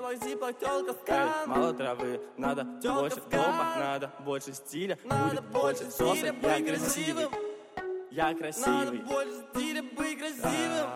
зиплах, тёлка скан. Мало травы, надо больше дома, надо больше стиля, будет больше соса, я красивый. Я красивый. Надо больше стиля, быть красивым.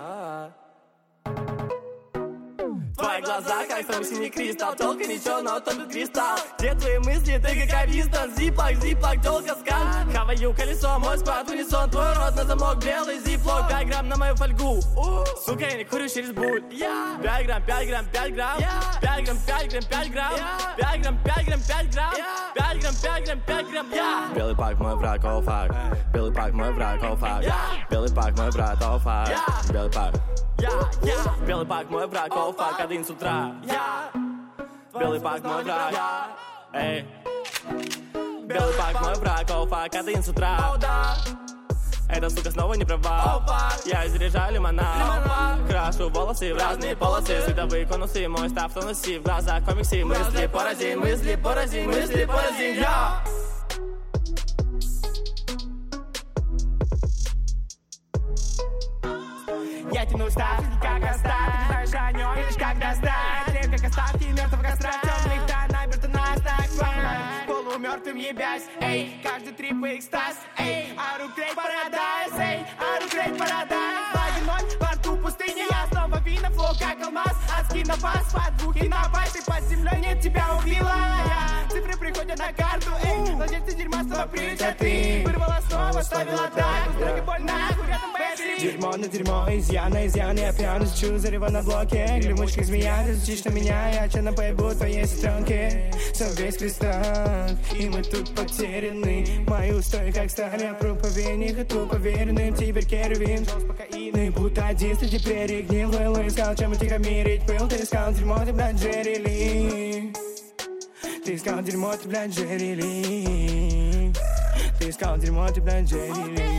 Твои глаза, как там синий кристалл. Тёлка ничего, но только кристалл. Где твои мысли, ты как авистон. Зиплак, тёлка скан. Хаваю колесо, мой сквад в унисон. Твой рот на замок, белый зиплок. 5 грамм на мою фольгу. Сука, я не курю через буль. 5 грамм, 5 грамм, 5 грамм. 5 грамм, 5 грамм, 5 грамм. 5 грамм, 5 грамм, 5 грамм. 5 грамм, 5 грамм, 5 грамм. Белый пак, мой враг, о фак. Белый пак, мой враг, о фак. Белый пак, мой брат, о фак. Белый пак. Белый пак, мой враг, о фак, 1 с утра. Белый пак, мой враг. Эй. Белый пак, мой враг, о фак, 1 с утра. Эта сука снова не права. Я заряжаю лимонад. Крашу волосы в разные полосы. Световые конусы, мой став тонуси. В глазах комиксы, мысли поразим, мысли поразим, мысли поразим. Я тяну ставки, как остаток. Не знаешь о нем, лишь как достать. Тлею, как остатки мертвого костра. Темных тонах, бертонах, так полумертвым ебясь. Эй, каждый трип и экстаз. Эй, Ару Крейг Парадайз. Эй, Ару Крейг Парадайз. Лаги ноль, во рту пустыни. Я снова вина, флоу как алмаз. Адский напас, под двухи напасть. И под землей нет, тебя убила. Цифры приходят на карту. Эй, владельцы дерьма снова прилетят. Ты вырвала снова, ставила так. Дороги боль нахуй, рядом бэшли. Дерьмо на дерьмо, изъян на изъян. Я пьяный, счу, зарева на блоке. Гремучка змея, ты звучишь на меня. Я че на поебу твоей сестренке. Сам весь кристалл, и мы тут потеряны. Мои устои как стали, я пру по вене. Хочу поверенным, теперь кервин. Спокойный, будто один среди прерий. Гнилый искал, чем тихо мирить пыл. Ты искал дерьмо, ты, блядь, Джерри Ли. Ты искал дерьмо, ты, блядь, Джерри Ли. Ты искал дерьмо, ты, блядь, Джерри Ли.